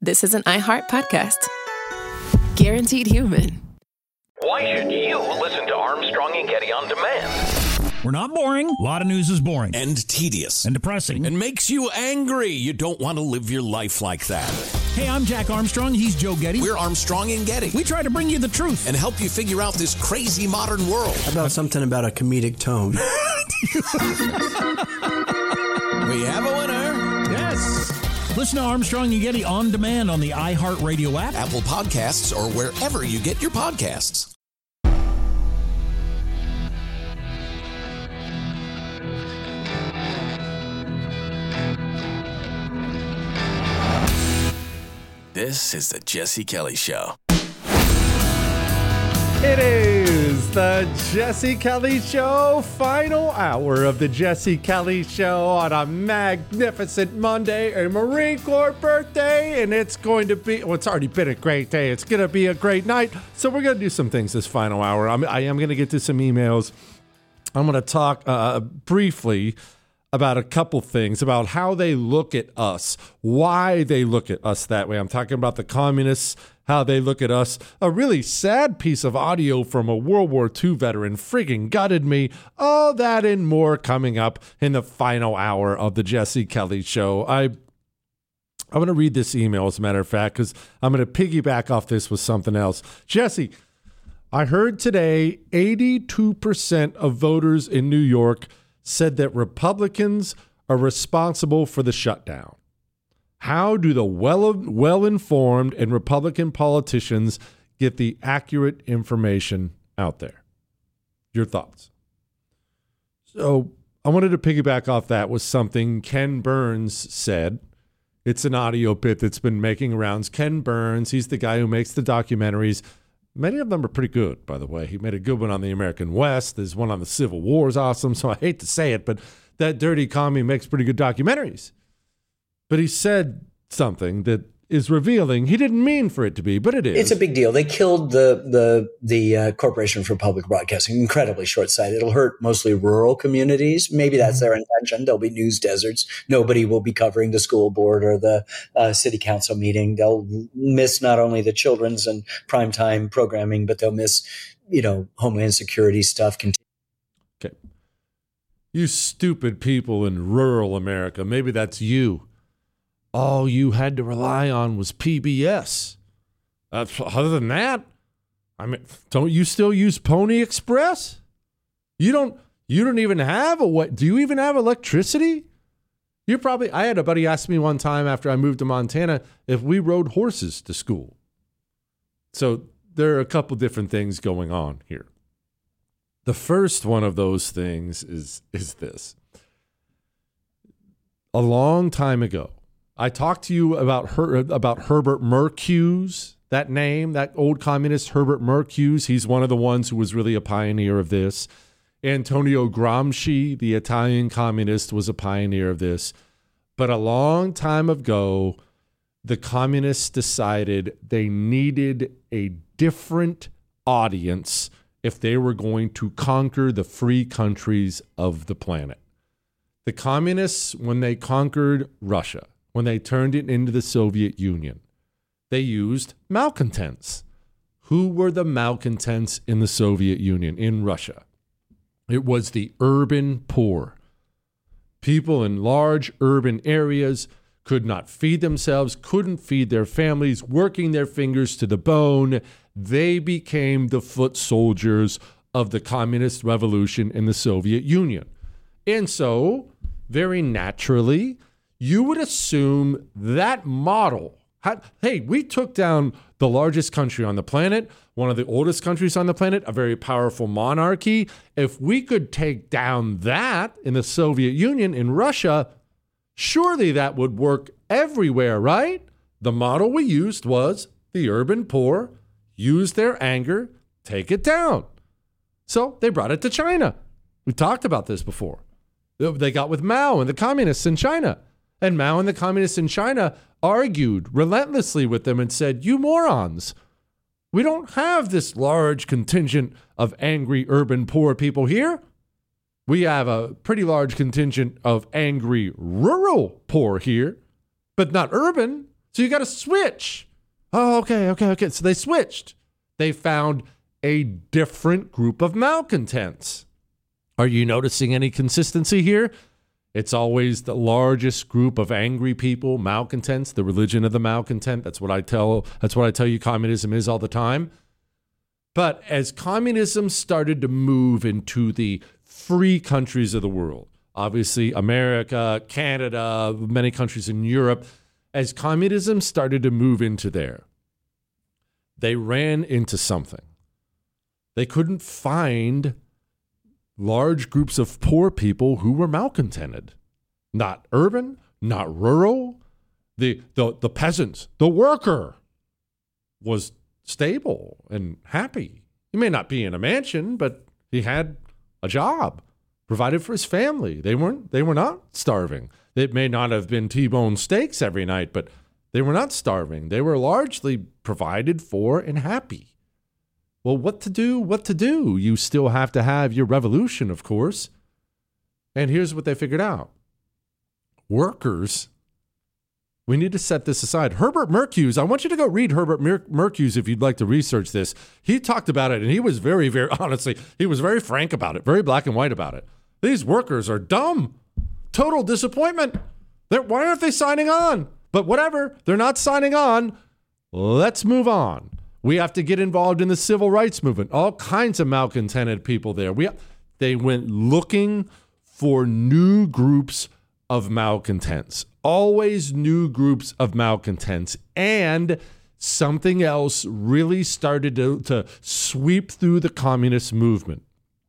this is an iHeart podcast. Guaranteed human. Why should you listen to Armstrong and Getty on demand? We're not boring. A lot of news is boring. And tedious. And depressing. And makes you angry. You don't want to live your life like that. Hey, I'm Jack Armstrong. He's Joe Getty. We're Armstrong and Getty. We try to bring you the truth. And help you figure out this crazy modern world. How about something about a comedic tone? We have a winner. Yes. Listen to Armstrong and Getty on demand on the iHeartRadio app, Apple Podcasts, or wherever you get your podcasts. This is the Jesse Kelly Show. It is the Jesse Kelly Show, final hour of the Jesse Kelly Show on a magnificent Monday, a Marine Corps birthday, and it's going to be, well, it's already been a great day. It's going to be a great night. So we're going to do some things this final hour. I am going to get to some emails. I'm going to talk briefly about a couple things, about how they look at us, why they look at us that way. I'm talking about the communists, how they look at us. A really sad piece of audio from a World War II veteran friggin' gutted me. All that and more coming up in the final hour of the Jesse Kelly Show. I'm going to read this email, as a matter of fact, because I'm going to piggyback off this with something else. Jesse, I heard today 82% of voters in New York said that Republicans are responsible for the shutdown. How do the well-informed and Republican politicians get the accurate information out there? Your thoughts? So I wanted to piggyback off that with something Ken Burns said. It's an audio bit that's been making rounds. Ken Burns, he's the guy who makes the documentaries. Many of them are pretty good, by the way. He made a good one on the American West. There's one on the Civil War is awesome, so I hate to say it, but that dirty commie makes pretty good documentaries. But he said something that is revealing. He didn't mean for it to be, but it is. It's a big deal. They killed the Corporation for Public Broadcasting. Incredibly short-sighted. It'll hurt mostly rural communities. Maybe that's their intention. There'll be news deserts. Nobody will be covering the school board or the city council meeting. They'll miss not only the children's and primetime programming, but they'll miss, Homeland Security stuff. Okay. You stupid people in rural America. Maybe that's you. All you had to rely on was PBS. Other than that, don't you still use Pony Express? You don't even have do you even have electricity? I had a buddy ask me one time after I moved to Montana if we rode horses to school. So there are a couple different things going on here. The first one of those things is this. A long time ago, I talked to you about Herbert Marcuse, that name, that old communist Herbert Marcuse. He's one of the ones who was really a pioneer of this. Antonio Gramsci, the Italian communist, was a pioneer of this. But a long time ago, the communists decided they needed a different audience if they were going to conquer the free countries of the planet. The communists, when they conquered Russia, when they turned it into the Soviet Union, they used malcontents. Who were the malcontents in the Soviet Union, in Russia? It was the urban poor. People in large urban areas could not feed themselves, couldn't feed their families, working their fingers to the bone. They became the foot soldiers of the communist revolution in the Soviet Union. And so, very naturally, you would assume that model. Hey, we took down the largest country on the planet, one of the oldest countries on the planet, a very powerful monarchy. If we could take down that in the Soviet Union, in Russia, surely that would work everywhere, right? The model we used was the urban poor use their anger, take it down. So they brought it to China. We talked about this before. They got with Mao and the communists in China. And Mao and the communists in China argued relentlessly with them and said, you morons, we don't have this large contingent of angry urban poor people here. We have a pretty large contingent of angry rural poor here, but not urban. So you got to switch. Oh, okay. So they switched. They found a different group of malcontents. Are you noticing any consistency here? It's always the largest group of angry people, malcontents, the religion of the malcontent. That's what I tell you communism is all the time. But as communism started to move into the free countries of the world, obviously America, Canada, many countries in Europe, as communism started to move into there, they ran into something. They couldn't find large groups of poor people who were malcontented. Not urban, not rural. The peasant, the worker was stable and happy. He may not be in a mansion, but he had a job, provided for his family. They were not starving. It may not have been T-bone steaks every night, but they were not starving. They were largely provided for and happy. Well, what to do? You still have to have your revolution, of course. And here's what they figured out. Workers, we need to set this aside. Herbert Marcuse, I want you to go read Herbert Marcuse if you'd like to research this. He talked about it, and he was very, very, honestly, he was very frank about it, very black and white about it. These workers are dumb. Total disappointment. Why aren't they signing on? But whatever, they're not signing on. Let's move on. We have to get involved in the civil rights movement. All kinds of malcontented people there. They went looking for new groups of malcontents. Always new groups of malcontents. And something else really started to sweep through the communist movement.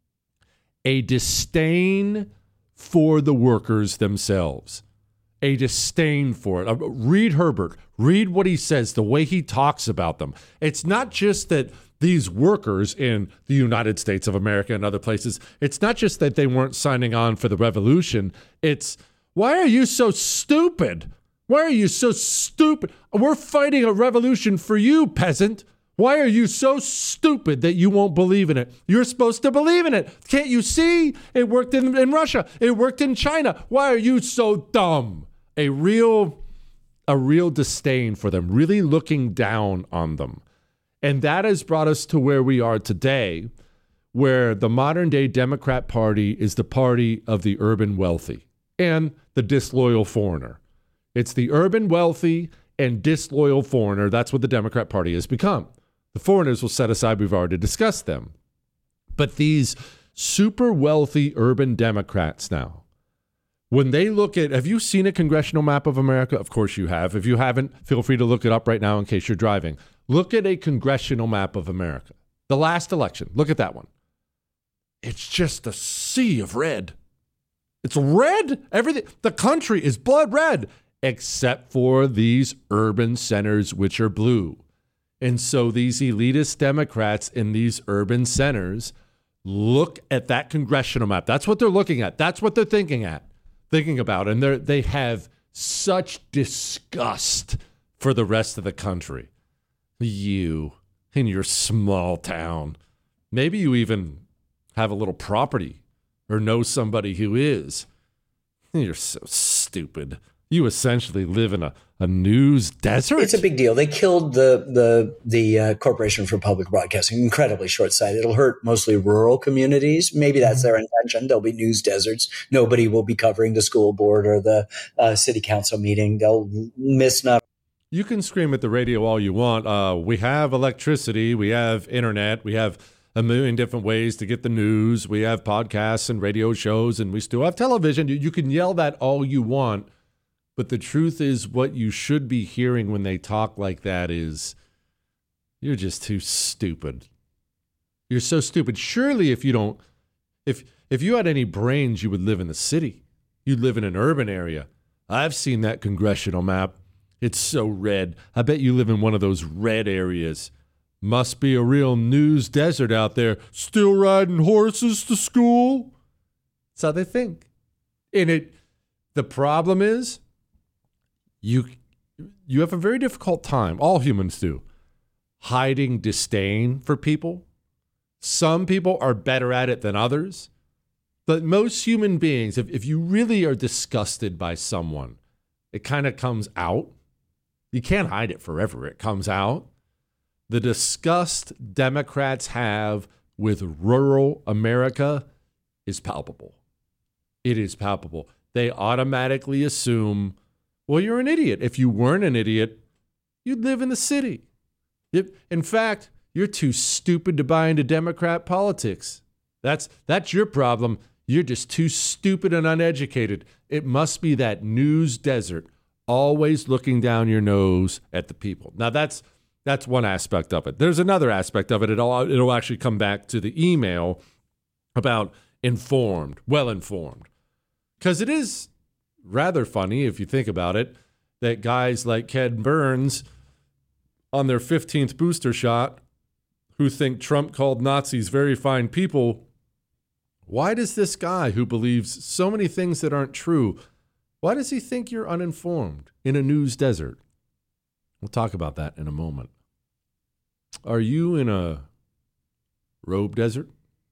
A disdain for the workers themselves. A disdain for it. Read Herbert. Read what he says, the way he talks about them. It's not just that these workers in the United States of America and other places, it's not just that they weren't signing on for the revolution. It's, why are you so stupid? Why are you so stupid? We're fighting a revolution for you, peasant. Why are you so stupid that you won't believe in it? You're supposed to believe in it. Can't you see? It worked in Russia. It worked in China. Why are you so dumb? A real disdain for them, really looking down on them. And that has brought us to where we are today, where the modern day Democrat Party is the party of the urban wealthy and the disloyal foreigner. It's the urban wealthy and disloyal foreigner. That's what the Democrat Party has become. The foreigners will set aside. We've already discussed them. But these super wealthy urban Democrats now, when they look at, have you seen a congressional map of America? Of course you have. If you haven't, feel free to look it up right now in case you're driving. Look at a congressional map of America. The last election. Look at that one. It's just a sea of red. It's red. Everything. The country is blood red, except for these urban centers, which are blue. And so these elitist Democrats in these urban centers look at that congressional map. That's what they're looking at. That's what they're thinking about. And they have such disgust for the rest of the country. You in your small town. Maybe you even have a little property or know somebody who is. You're so stupid. You essentially live in a news desert. It's a big deal. They killed the Corporation for Public Broadcasting. Incredibly short-sighted. It'll hurt mostly rural communities. Maybe that's their intention. There'll be news deserts. Nobody will be covering the school board or the city council meeting. They'll miss not. You can scream at the radio all you want. We have electricity. We have internet. We have a million different ways to get the news. We have podcasts and radio shows, and we still have television. You can yell that all you want. But the truth is, what you should be hearing when they talk like that is, you're just too stupid. You're so stupid. Surely if you had any brains, you would live in the city. You'd live in an urban area. I've seen that congressional map. It's so red. I bet you live in one of those red areas. Must be a real news desert out there. Still riding horses to school? That's how they think. And the problem is, you have a very difficult time, all humans do, hiding disdain for people. Some people are better at it than others. But most human beings, if you really are disgusted by someone, it kind of comes out. You can't hide it forever. It comes out. The disgust Democrats have with rural America is palpable. It is palpable. They automatically assume, well, you're an idiot. If you weren't an idiot, you'd live in the city. In fact, you're too stupid to buy into Democrat politics. That's your problem. You're just too stupid and uneducated. It must be that news desert, always looking down your nose at the people. Now, that's one aspect of it. There's another aspect of it. It'll actually come back to the email about informed, well-informed. Because it is rather funny, if you think about it, that guys like Ken Burns on their 15th booster shot who think Trump called Nazis very fine people, why does this guy who believes so many things that aren't true, why does he think you're uninformed in a news desert? We'll talk about that in a moment. Are you in a robe desert?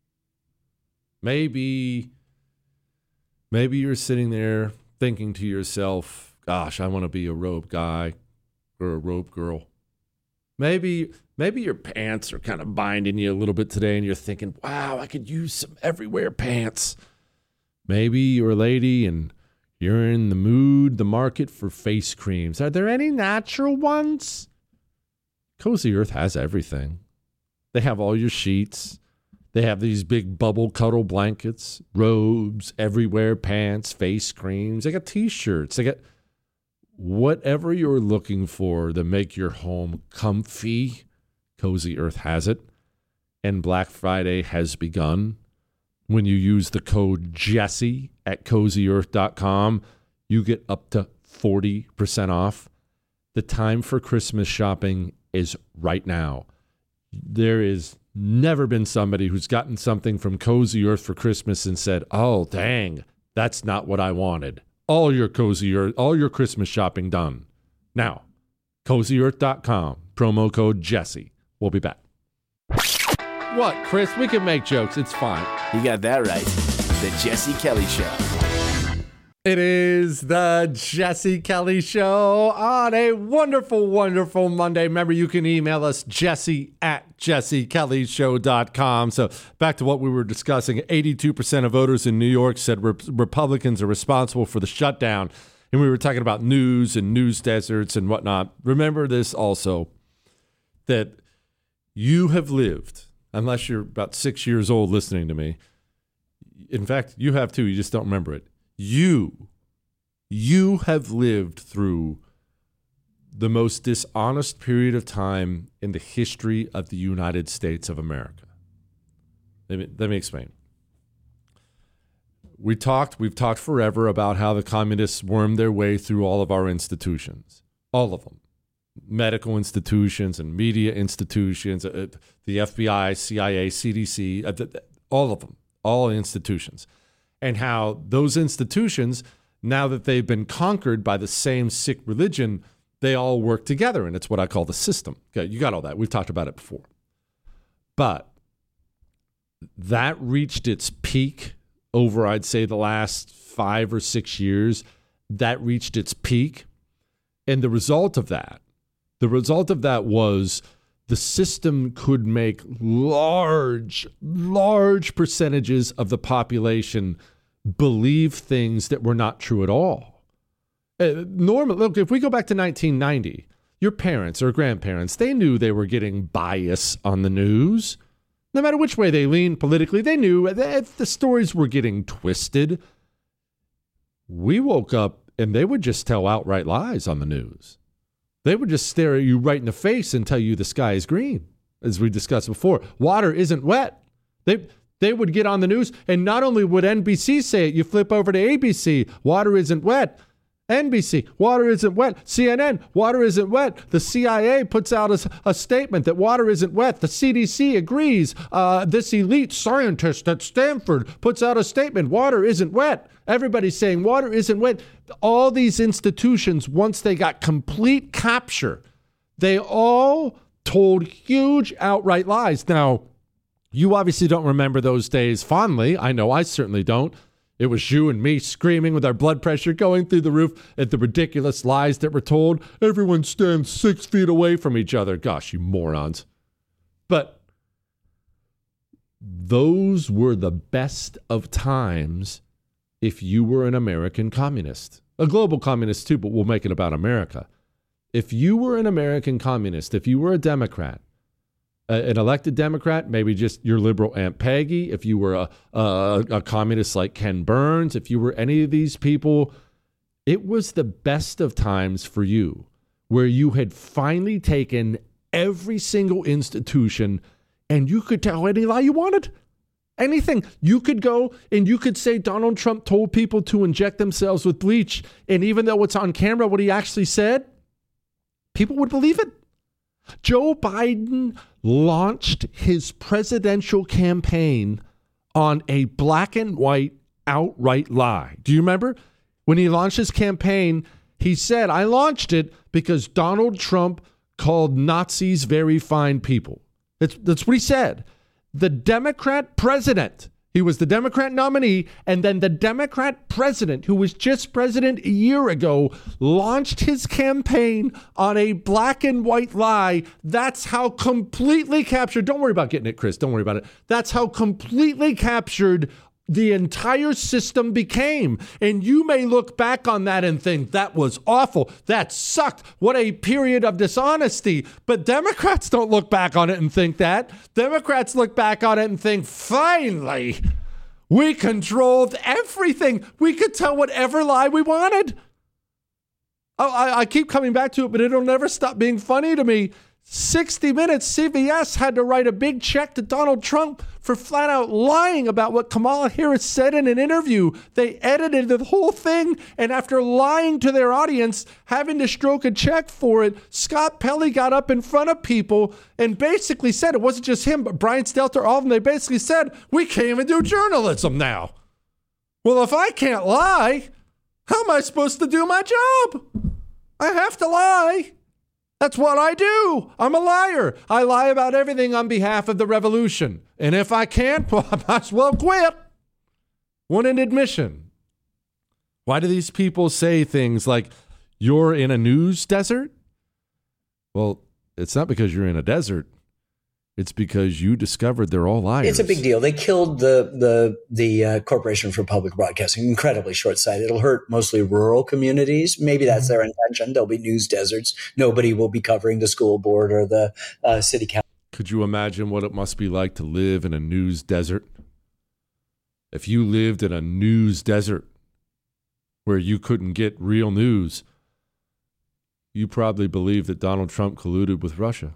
Maybe you're sitting there thinking to yourself, gosh, I want to be a robe guy or a robe girl. Maybe your pants are kind of binding you a little bit today and you're thinking, wow, I could use some everywhere pants. Maybe you're a lady and you're in the market for face creams. Are there any natural ones? Cozy Earth has everything. They have all your sheets. They have these big bubble cuddle blankets, robes, everywhere pants, face creams. They got t-shirts. They got whatever you're looking for to make your home comfy. Cozy Earth has it. And Black Friday has begun. When you use the code Jesse at CozyEarth.com, you get up to 40% off. The time for Christmas shopping is right now. There is never been somebody who's gotten something from Cozy Earth for Christmas and said, oh, dang, that's not what I wanted. All your Cozy Earth, all your Christmas shopping done. Now, CozyEarth.com, promo code Jesse. We'll be back. What, Chris? We can make jokes. It's fine. You got that right. The Jesse Kelly Show. It is the Jesse Kelly Show on a wonderful, wonderful Monday. Remember, you can email us, Jesse at jessekellyshow.com. So back to what we were discussing. 82% of voters in New York said Republicans are responsible for the shutdown. And we were talking about news and news deserts and whatnot. Remember this also, that you have lived, unless you're about 6 years old listening to me. In fact, you have too. You just don't remember it. You have lived through the most dishonest period of time in the history of the United States of America. Let me explain. We've talked forever about how the communists wormed their way through all of our institutions, all of them. Medical institutions and media institutions, the FBI, CIA, CDC, all of them, all institutions. And how those institutions, now that they've been conquered by the same sick religion, they all work together. And it's what I call the system. Okay, you got all that. We've talked about it before. But that reached its peak over, I'd say, the last 5 or 6 years. That reached its peak. And the result of that was the system could make large percentages of the population believe things that were not true at all. Look, if we go back to 1990, your parents or grandparents, they knew they were getting bias on the news. No matter which way they leaned politically, they knew that the stories were getting twisted. We woke up and they would just tell outright lies on the news. They would just stare at you right in the face and tell you the sky is green, as we discussed before. Water isn't wet. They would get on the news, and not only would NBC say it, you flip over to ABC, water isn't wet. NBC, water isn't wet. CNN, water isn't wet. The CIA puts out a statement that water isn't wet. The CDC agrees. This elite scientist at Stanford puts out a statement, water isn't wet. Everybody's saying water isn't wet. All these institutions, once they got complete capture, they all told huge outright lies. Now, you obviously don't remember those days fondly. I know I certainly don't. It was you and me screaming with our blood pressure going through the roof at the ridiculous lies that were told. Everyone stands 6 feet away from each other. Gosh, you morons. But those were the best of times if you were an American communist. A global communist too, but we'll make it about America. If you were an American communist, if you were a Democrat, an elected Democrat, maybe just your liberal Aunt Peggy, if you were a communist like Ken Burns, if you were any of these people, it was the best of times for you, where you had finally taken every single institution and you could tell any lie you wanted. Anything. You could go and you could say Donald Trump told people to inject themselves with bleach, and even though it's on camera what he actually said, people would believe it. Joe Biden launched his presidential campaign on a black and white outright lie. Do you remember? When he launched his campaign, he said, I launched it because Donald Trump called Nazis very fine people. That's what he said. The Democrat president, he was the Democrat nominee, and then the Democrat president, who was just president a year ago, launched his campaign on a black and white lie. That's how completely captured, don't worry about getting it, Chris, don't worry about it. That's how completely captured the entire system became. And you may look back on that and think that was awful. That sucked. What a period of dishonesty. But Democrats don't look back on it and think that. Democrats look back on it and think, finally, we controlled everything. We could tell whatever lie we wanted. I keep coming back to it, but it'll never stop being funny to me. 60 Minutes, CBS had to write a big check to Donald Trump for flat out lying about what Kamala Harris said in an interview. They edited the whole thing, and after lying to their audience, having to stroke a check for it, Scott Pelley got up in front of people and basically said, it wasn't just him, but Brian Stelter, all of them, they basically said, we can't even do journalism now. Well, if I can't lie, how am I supposed to do my job? I have to lie. That's what I do. I'm a liar. I lie about everything on behalf of the revolution. And if I can't, well, I might as well quit. What an admission. Why do these people say things like, you're in a news desert? Well, it's not because you're in a desert. It's because you discovered they're all liars. It's a big deal. They killed the Corporation for Public Broadcasting. Incredibly short-sighted. It'll hurt mostly rural communities. Maybe that's their intention. There'll be news deserts. Nobody will be covering the school board or the city council. Could you imagine what it must be like to live in a news desert? If you lived in a news desert where you couldn't get real news, you probably believe that Donald Trump colluded with Russia.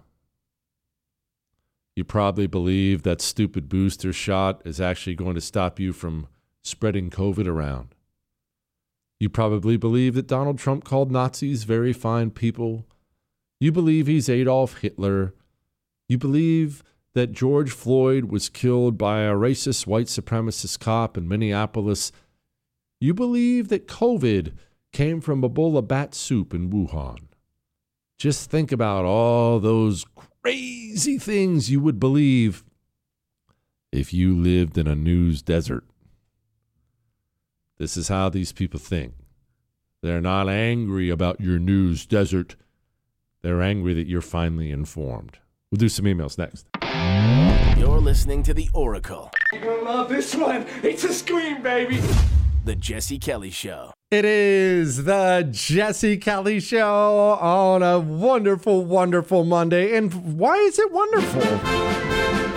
You probably believe that stupid booster shot is actually going to stop you from spreading COVID around. You probably believe that Donald Trump called Nazis very fine people. You believe he's Adolf Hitler. You believe that George Floyd was killed by a racist white supremacist cop in Minneapolis. You believe that COVID came from Ebola bat soup in Wuhan. Just think about all those crazy things you would believe if you lived in a news desert. This is how these people think. They're not angry about your news desert. They're angry that you're finally informed. We'll do some emails next. You're listening to The Oracle. You're gonna love this one. It's a scream, baby. The Jesse Kelly Show. It is the Jesse Kelly Show on a wonderful, wonderful Monday. And why is it wonderful?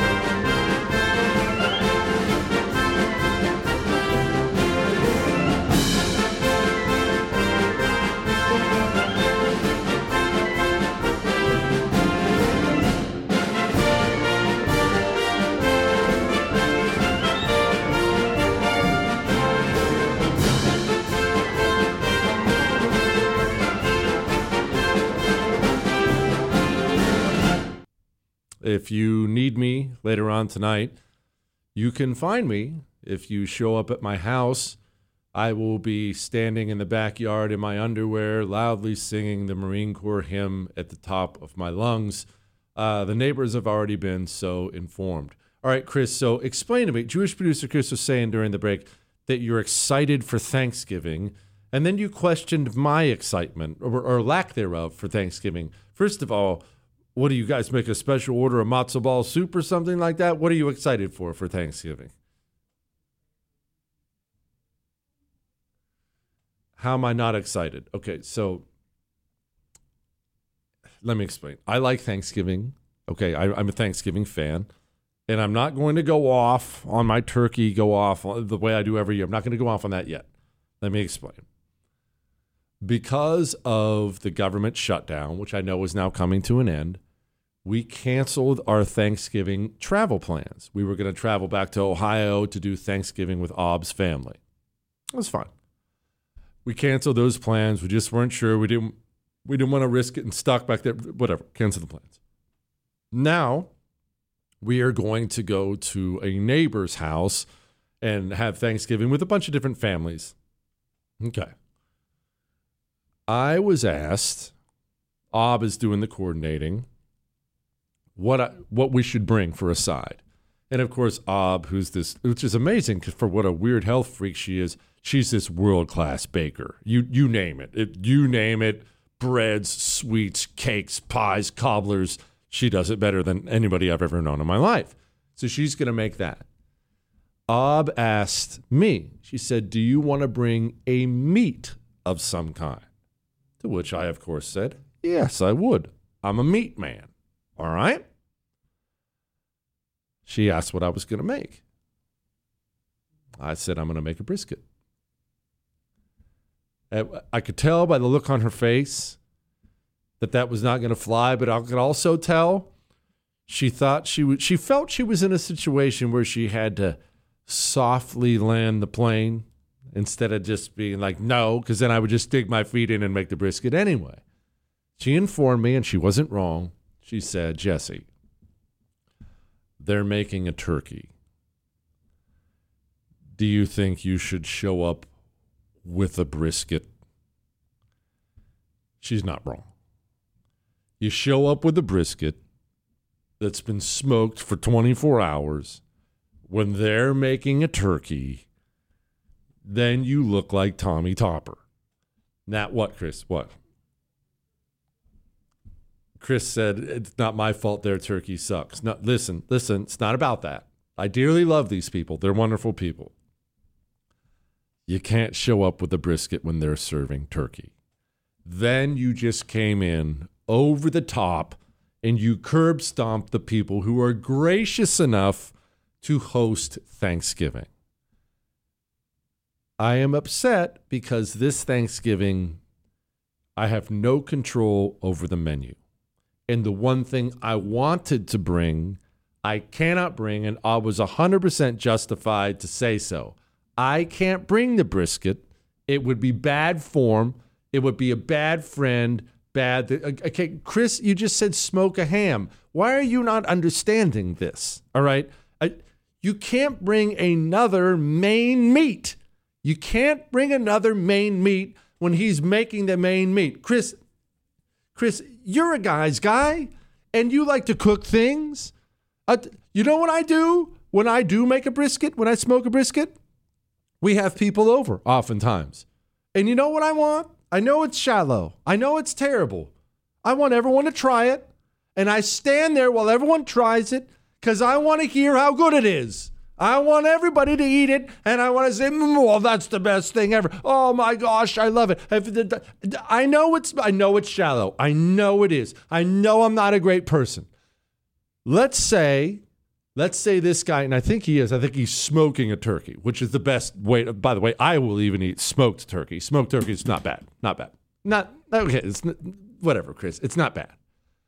If you need me later on tonight, you can find me. If you show up at my house, I will be standing in the backyard in my underwear, loudly singing the Marine Corps hymn at the top of my lungs. The neighbors have already been so informed. All right, Chris, so explain to me. Jewish producer Chris was saying during the break that you're excited for Thanksgiving, and then you questioned my excitement or lack thereof for Thanksgiving. First of all, what do you guys make a special order of matzo ball soup or something like that? What are you excited for Thanksgiving? How am I not excited? Okay, so let me explain. I like Thanksgiving. Okay, I'm a Thanksgiving fan. And I'm not going to go off on my turkey, the way I do every year. I'm not going to go off on that yet. Let me explain. Because of the government shutdown, which I know is now coming to an end, we canceled our Thanksgiving travel plans. We were going to travel back to Ohio to do Thanksgiving with Ob's family. It was fine. We canceled those plans. We just weren't sure. We didn't want to risk getting stuck back there. Whatever. Cancel the plans. Now, we are going to go to a neighbor's house and have Thanksgiving with a bunch of different families. Okay. I was asked, Ob is doing the coordinating, what we should bring for a side. And of course, Ob, which is amazing for what a weird health freak she is, she's this world-class baker. You name it. You name it, breads, sweets, cakes, pies, cobblers. She does it better than anybody I've ever known in my life. So she's going to make that. Ob asked me, she said, do you want to bring a meat of some kind? To which I, of course, said, yes, I would. I'm a meat man. All right? She asked what I was going to make. I said, I'm going to make a brisket. I could tell by the look on her face that was not going to fly, but I could also tell she felt she was in a situation where she had to softly land the plane instead of just being like, no, because then I would just dig my feet in and make the brisket anyway. She informed me, and she wasn't wrong. She said, Jesse, they're making a turkey. Do you think you should show up with a brisket? She's not wrong. You show up with a brisket that's been smoked for 24 hours. When they're making a turkey, then you look like Tommy Topper. Now, what, Chris? What? Chris said, it's not my fault their turkey sucks. No, listen, it's not about that. I dearly love these people. They're wonderful people. You can't show up with a brisket when they're serving turkey. Then you just came in over the top and you curb stomped the people who are gracious enough to host Thanksgiving. I am upset because this Thanksgiving, I have no control over the menu. And the one thing I wanted to bring, I cannot bring, and I was 100% justified to say so. I can't bring the brisket. It would be bad form. It would be a bad friend. Okay, Chris, you just said smoke a ham. Why are you not understanding this? All right? You can't bring another main meat. You can't bring another main meat when he's making the main meat. Chris, you're a guy's guy, and you like to cook things. You know what I do when I do make a brisket, when I smoke a brisket? We have people over oftentimes. And you know what I want? I know it's shallow. I know it's terrible. I want everyone to try it. And I stand there while everyone tries it because I want to hear how good it is. I want everybody to eat it. And I want to say, well, that's the best thing ever. Oh, my gosh, I love it. I know it's shallow. I know it is. I know I'm not a great person. Let's say this guy, and I think he's smoking a turkey, which is the best way. By the way, I will even eat smoked turkey. Smoked turkey is not bad. Okay. It's whatever, Chris. It's not bad.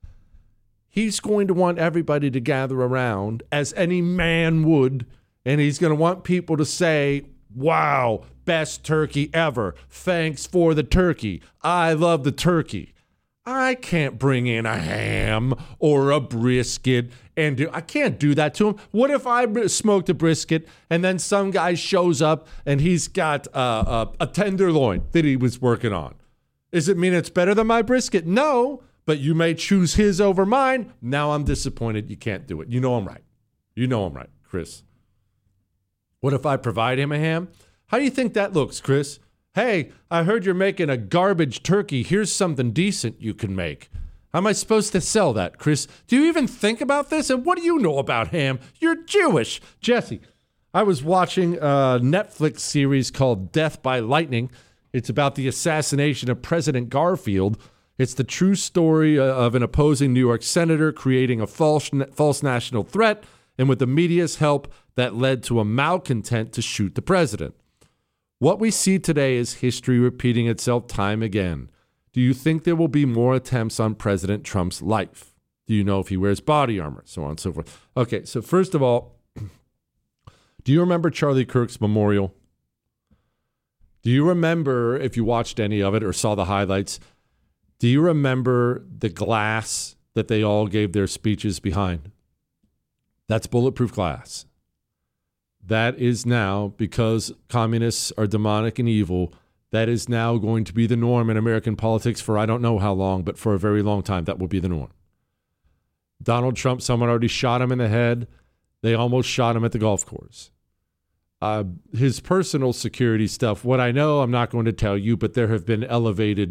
He's going to want everybody to gather around as any man would, and he's going to want people to say, wow, best turkey ever. Thanks for the turkey. I love the turkey. I can't bring in a ham or a brisket I can't do that to him. What if I smoked a brisket and then some guy shows up and he's got a tenderloin that he was working on? Does it mean it's better than my brisket? No, but you may choose his over mine. Now I'm disappointed you can't do it. You know I'm right. Chris. What if I provide him a ham? How do you think that looks, Chris? Hey, I heard you're making a garbage turkey. Here's something decent you can make. How am I supposed to sell that, Chris? Do you even think about this? And what do you know about ham? You're Jewish. Jesse, I was watching a Netflix series called Death by Lightning. It's about the assassination of President Garfield. It's the true story of an opposing New York senator creating a false national threat, and with the media's help, that led to a malcontent to shoot the president. What we see today is history repeating itself time again. Do you think there will be more attempts on President Trump's life? Do you know if he wears body armor? So on and so forth. Okay, so first of all, do you remember Charlie Kirk's memorial? Do you remember, if you watched any of it or saw the highlights, do you remember the glass that they all gave their speeches behind? That's bulletproof glass. That is now, because communists are demonic and evil, that is now going to be the norm in American politics for I don't know how long, but for a very long time, that will be the norm. Donald Trump, someone already shot him in the head. They almost shot him at the golf course. His personal security stuff, what I know, I'm not going to tell you, but there have been an elevated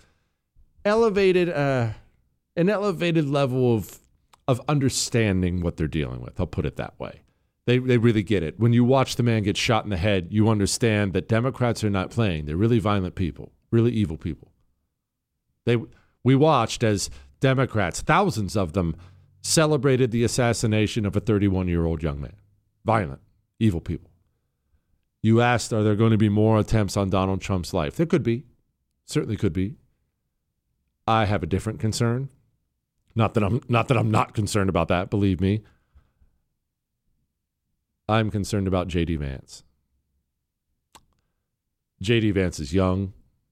level of understanding what they're dealing with. I'll put it that way. They really get it. When you watch the man get shot in the head, you understand that Democrats are not playing. They're really violent people, really evil people. We watched as Democrats, thousands of them, celebrated the assassination of a 31-year-old young man. Violent, evil people. You asked, are there going to be more attempts on Donald Trump's life? There could be. Certainly could be. I have a different concern. Not that I'm not concerned about that, believe me. I'm concerned about J.D. Vance. J.D. Vance is young.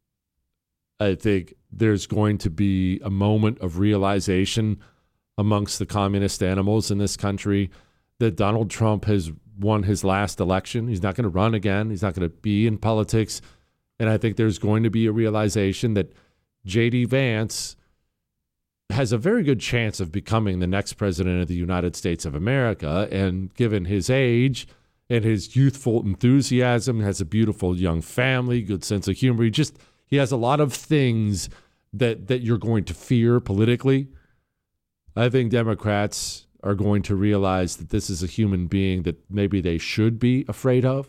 I think there's going to be a moment of realization amongst the communist animals in this country that Donald Trump has won his last election. He's not going to run again. He's not going to be in politics. And I think there's going to be a realization that J.D. Vance has a very good chance of becoming the next president of the United States of America. And given his age and his youthful enthusiasm, has a beautiful young family, good sense of humor. He has a lot of things that you're going to fear politically. I think Democrats are going to realize that this is a human being that maybe they should be afraid of.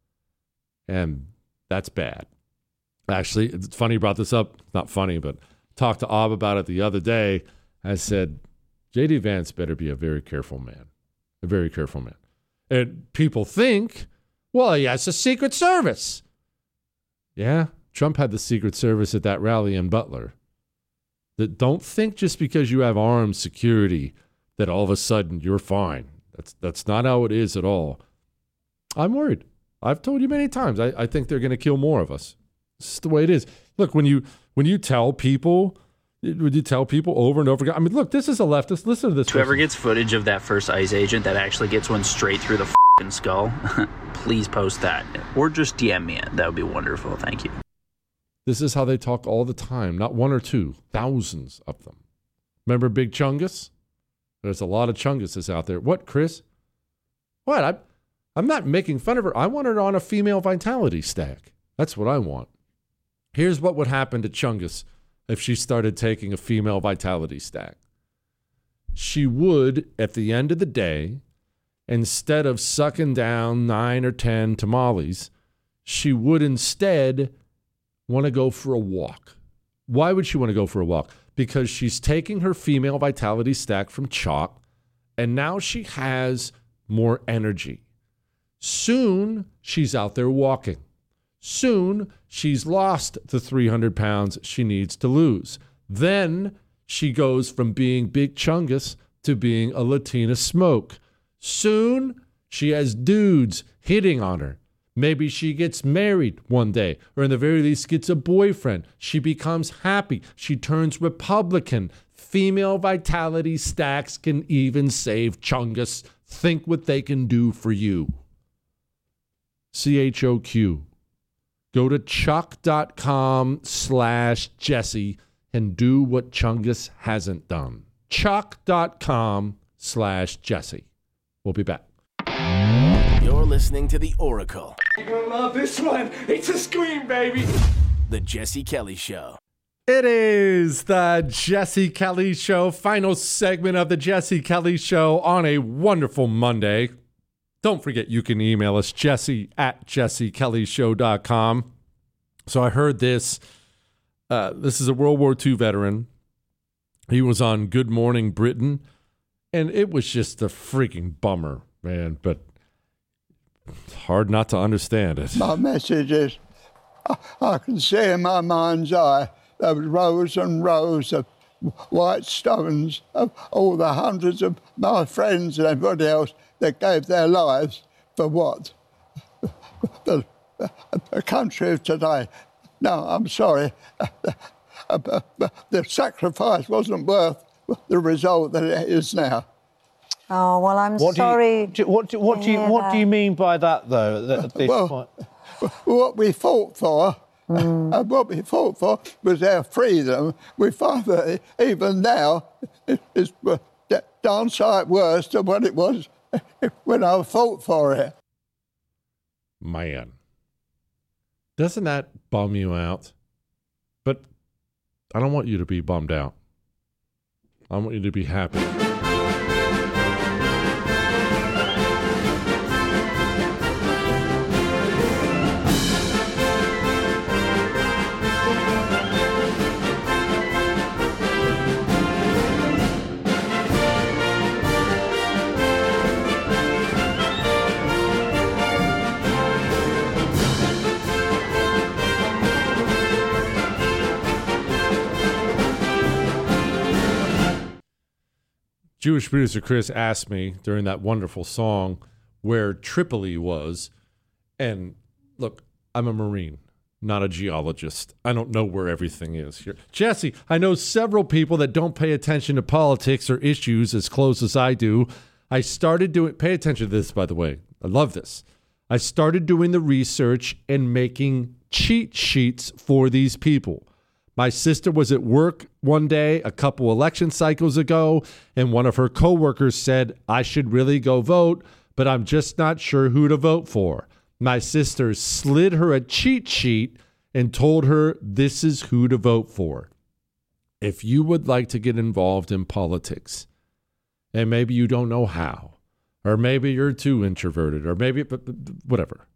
And that's bad. Actually, it's funny you brought this up. Not funny, but talked to Ob about it the other day. I said, J.D. Vance better be a very careful man. A very careful man. And people think, well, he has a Secret Service. Yeah, Trump had the Secret Service at that rally in Butler. That don't think just because you have armed security that all of a sudden you're fine. That's not how it is at all. I'm worried. I've told you many times. I think they're going to kill more of us. It's just the way it is. Look, when you tell people over and over again, I mean, look, this is a leftist. Listen to this. Whoever gets footage of that first ICE agent that actually gets one straight through the f***ing skull, please post that. Or just DM me it. That would be wonderful. Thank you. This is how they talk all the time. Not one or two. Thousands of them. Remember Big Chungus? There's a lot of Chunguses out there. What, Chris? What? I'm not making fun of her. I want her on a female vitality stack. That's what I want. Here's what would happen to Chungus if she started taking a female vitality stack. She would, at the end of the day, instead of sucking down 9 or 10 tamales, she would instead want to go for a walk. Why would she want to go for a walk? Because she's taking her female vitality stack from chalk, and now she has more energy. Soon, she's out there walking. Soon, she's lost the 300 pounds she needs to lose. Then, she goes from being Big Chungus to being a Latina smoke. Soon, she has dudes hitting on her. Maybe she gets married one day, or in the very least gets a boyfriend. She becomes happy. She turns Republican. Female vitality stacks can even save Chungus. Think what they can do for you. CHOQ. Go to chuck.com/Jesse and do what Chungus hasn't done. Chuck.com/Jesse. We'll be back. You're listening to The Oracle You're gonna love this one. It's a scream, baby. The Jesse Kelly Show. It is the Jesse Kelly Show, final segment of the Jesse Kelly Show on a wonderful Monday. Don't forget you can email us, jesse@jessekellyshow.com. So I heard this. This is a World War II veteran. He was on Good Morning Britain, and it was just a freaking bummer, man. But it's hard not to understand it. My message is, I can see in my mind's eye those rows and rows of white stones of all the hundreds of my friends and everybody else that gave their lives for what? The country of today. No, I'm sorry. The sacrifice wasn't worth the result that it is now. Oh, well, I'm sorry. What do you mean by that, though, at this point? What we fought for, was our freedom. We find that even now it's darn sight worse than what it was when I fought for it. Man, doesn't that bum you out? But I don't want you to be bummed out. I want you to be happy. Jewish producer Chris asked me during that wonderful song where Tripoli was. And look, I'm a Marine, not a geologist. I don't know where everything is here. Jesse, I know several people that don't pay attention to politics or issues as close as I do. I started doing, pay attention to this, by the way. I love this. I started doing the research and making cheat sheets for these people. My sister was at work one day a couple election cycles ago, and one of her coworkers said, I should really go vote, but I'm just not sure who to vote for. My sister slid her a cheat sheet and told her this is who to vote for. If you would like to get involved in politics, and maybe you don't know how, or maybe you're too introverted, or maybe whatever,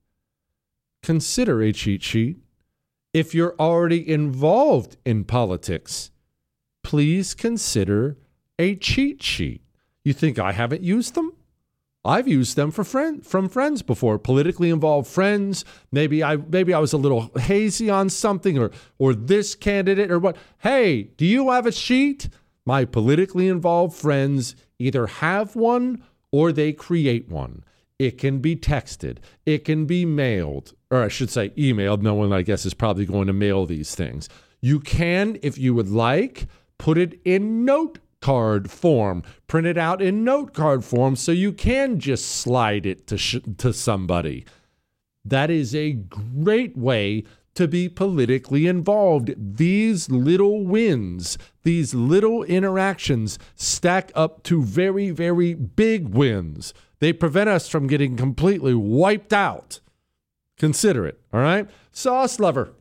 consider a cheat sheet. If you're already involved in politics, please consider a cheat sheet. You think I haven't used them? I've used them from friends before, politically involved friends. Maybe I was a little hazy on something or this candidate or what. Hey, do you have a sheet? My politically involved friends either have one or they create one. It can be texted. It can be mailed, or I should say emailed. No one, I guess, is probably going to mail these things. You can, if you would like, put it in note card form, print it out in note card form so you can just slide it to somebody. That is a great way to be politically involved. These little wins, these little interactions stack up to very, very big wins. They prevent us from getting completely wiped out. Consider it, all right? Sauce lover.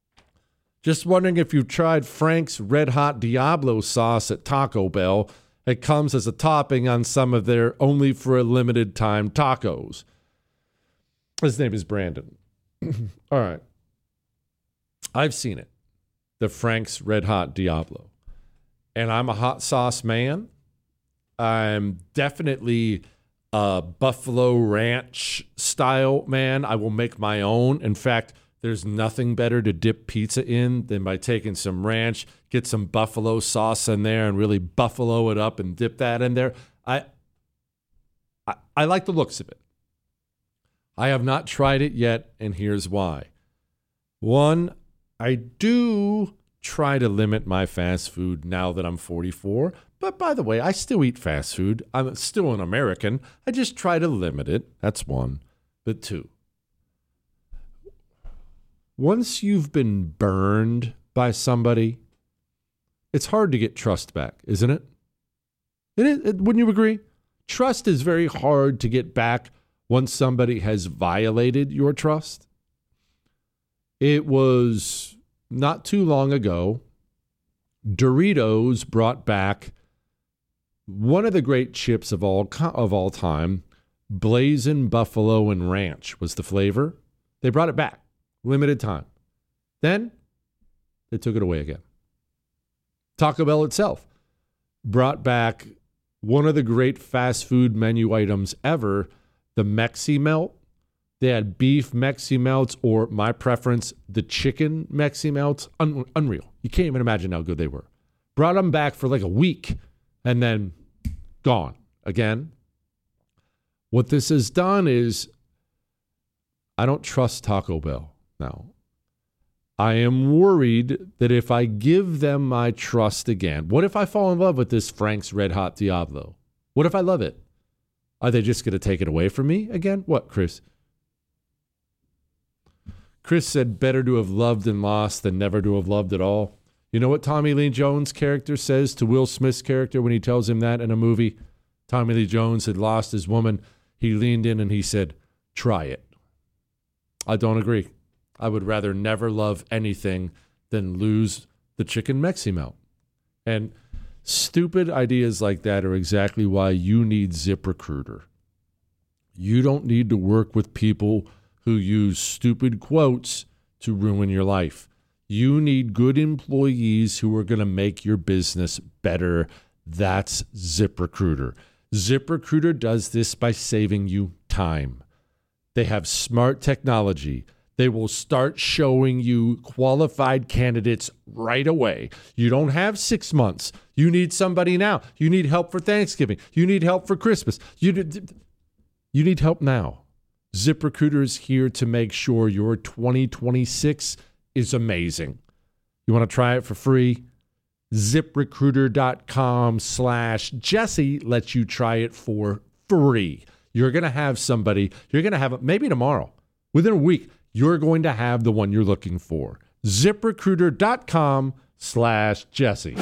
Just wondering if you've tried Frank's Red Hot Diablo sauce at Taco Bell. It comes as a topping on some of their only for a limited time tacos. His name is Brandon. All right. I've seen it. The Frank's Red Hot Diablo. And I'm a hot sauce man. I'm definitely a Buffalo Ranch style man. I will make my own. In fact, there's nothing better to dip pizza in than by taking some ranch, get some buffalo sauce in there and really buffalo it up and dip that in there. I like the looks of it. I have not tried it yet, and here's why. One, I do try to limit my fast food now that I'm 44. But by the way, I still eat fast food. I'm still an American. I just try to limit it. That's one. But two, once you've been burned by somebody, it's hard to get trust back, isn't it? Wouldn't you agree? Trust is very hard to get back once somebody has violated your trust. It was not too long ago, Doritos brought back one of the great chips of all time, Blazing Buffalo and Ranch was the flavor. They brought it back, limited time. Then they took it away again. Taco Bell itself brought back one of the great fast food menu items ever, the Mexi Melt. They had beef Mexi Melts, or my preference, the chicken Mexi Melts. Unreal. You can't even imagine how good they were. Brought them back for like a week and then gone again. What this has done is I don't trust Taco Bell now. I am worried that if I give them my trust again, what if I fall in love with this Frank's Red Hot Diablo? What if I love it? Are they just going to take it away from me again? What, Chris? Chris said, better to have loved and lost than never to have loved at all. You know what Tommy Lee Jones' character says to Will Smith's character when he tells him that in a movie? Tommy Lee Jones had lost his woman. He leaned in and he said, try it. I don't agree. I would rather never love anything than lose the chicken Mexi Melt. And stupid ideas like that are exactly why you need ZipRecruiter. You don't need to work with people who use stupid quotes to ruin your life. You need good employees who are going to make your business better. That's ZipRecruiter. ZipRecruiter does this by saving you time. They have smart technology. They will start showing you qualified candidates right away. You don't have 6 months. You need somebody now. You need help for Thanksgiving. You need help for Christmas. You need help now. ZipRecruiter is here to make sure your 2026 is amazing. You want to try it for free? ZipRecruiter.com/Jesse lets you try it for free. You're going to have somebody, maybe tomorrow, within a week, you're going to have the one you're looking for. ZipRecruiter.com/Jesse.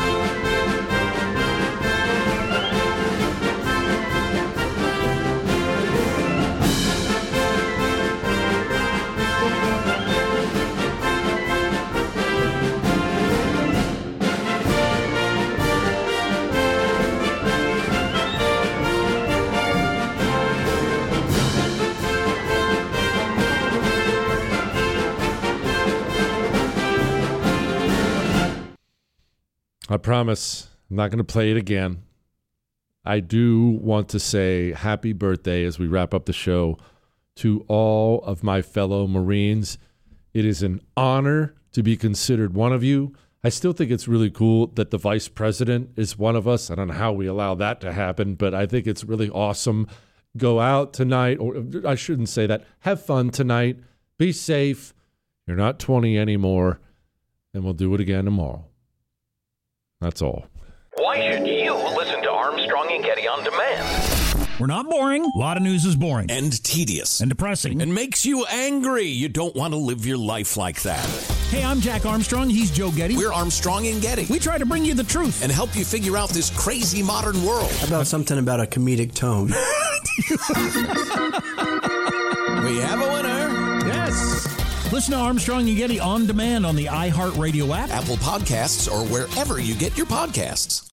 I promise I'm not going to play it again. I do want to say happy birthday as we wrap up the show to all of my fellow Marines. It is an honor to be considered one of you. I still think it's really cool that the vice president is one of us. I don't know how we allow that to happen, but I think it's really awesome. Go out tonight, or I shouldn't say that. Have fun tonight. Be safe. You're not 20 anymore, and we'll do it again tomorrow. That's all. Why should you listen to Armstrong and Getty on demand? We're not boring. A lot of news is boring. And tedious. And depressing. And makes you angry. You don't want to live your life like that. Hey, I'm Jack Armstrong. He's Joe Getty. We're Armstrong and Getty. We try to bring you the truth. And help you figure out this crazy modern world. How about something about a comedic tone? We have a winner. Yes. Listen to Armstrong and Getty on demand on the iHeartRadio app, Apple Podcasts, or wherever you get your podcasts.